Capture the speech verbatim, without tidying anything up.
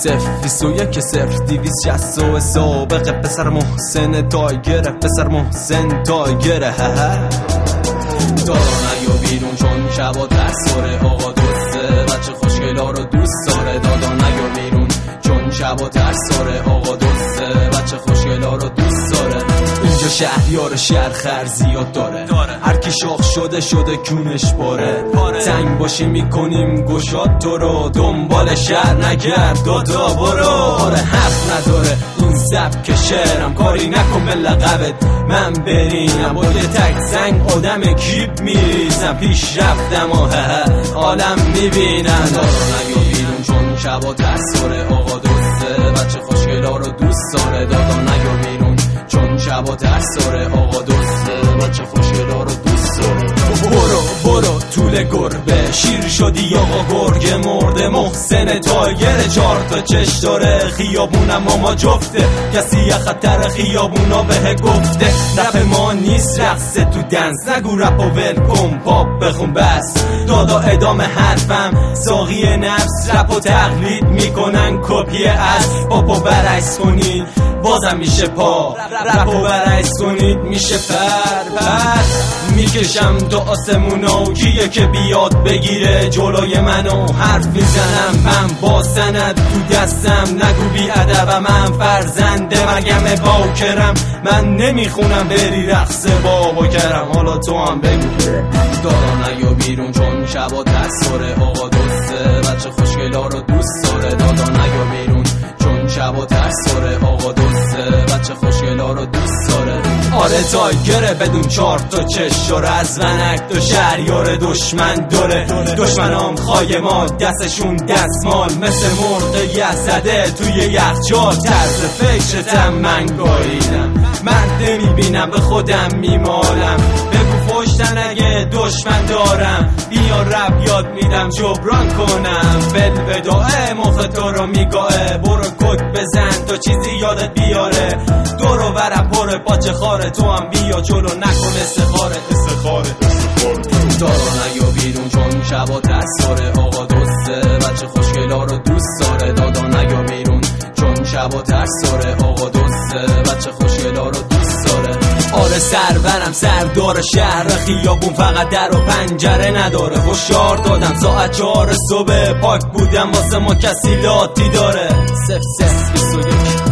صفر بیست و یک صفر دیویست شصت و سابقه پسر محسن تایگره پسر محسن تایگره دارا نیا بیرون چون شبا ترساره آقا دوسته بچه خوشگلا رو دوست داره دادا نیا بیرون چون شبا ترساره آقا دوسته بچه خوشگلا رو دوست داره اینجا شهریار شهر خر زیاد داره هر کی شاخ شده شده کونش باره تنگ باشی میکنیم گشاد تو رو دنبال شهر نگرد دادا برو آره حرف نداره این سبک شعرم کاری نکن به لقبت من برینم با یه تک زنگ آدم کیپ میریزم پیش رفتم و عالم میبینم دارا نیا بیرون چون شبا ترساره آقا دوسته بچه خوشگلا رو دوست داره دادا نیا بیرون چون شبا ترساره آقا دوسته بچه خوشگلا رو دوست داره برو برو طول گربه شیر شدی آقا گرگ مرده محسن تایگر چهار تا چش داره خیابونم ماما جفته کسی یه خطر خیابونا به گفته رپ ما نیست رقصه تو دنس نگو رپ و ول کن پاپ بخون بس دادا ادامه حرفم ساقی نفس رپ و تقلید میکنن کپی از پاپو برعکس کنید بازم میشه پا رپ و برعکس کنید میشه پر پر میکشم تو آسمونا و کیه که بیاد بگیره جلوی منو حرف میزنم من با سند تو دستم نگو بی ادبم من فرزنده مرگم باکرم من نمیخونم بری رقص بابا کرم حالا تو هم بگو دارا نیا بیرون چون شبا ترساره آقا دوسته بچه خوشگلا رو دوست داره دادا نیا بیرون چون شبا ترساره آقا دوسته بچه خوشگلا رو دوست داره آره تایگره بدون چهار تا چش و رزونک دو شهریار دشمن داره دشمنام خواهی ما دستشون دستمال مثل مرغ یزده توی یخچال طرز فکرتم من گاهیدم من نمیبینم به خودم میمالم بگو پشتن اگه دشمن دارم بیا رب یاد میدم جبران کنم بلبدائه مخ تو رو میگاه برو کد بزن تا چیزی یادت بیاره دور و برم پر پاچه خاره تو هم بیا جلو نکن استخاره استخاره دارا نیا بیرون چون شبا ترساره آقا دوسته بچه خوشگلا رو دوست داره دادا نیا بیرون چون شبا ترساره آقا دوسته بچه خوشگلا رو دوست داره آره سرورم سردار شهر خیابون فقط در و پنجره نداره هشدار دادم ساعت چهار صبح پاک بودم واسه ما کسی لاتی داره صفر صفر بیست و یک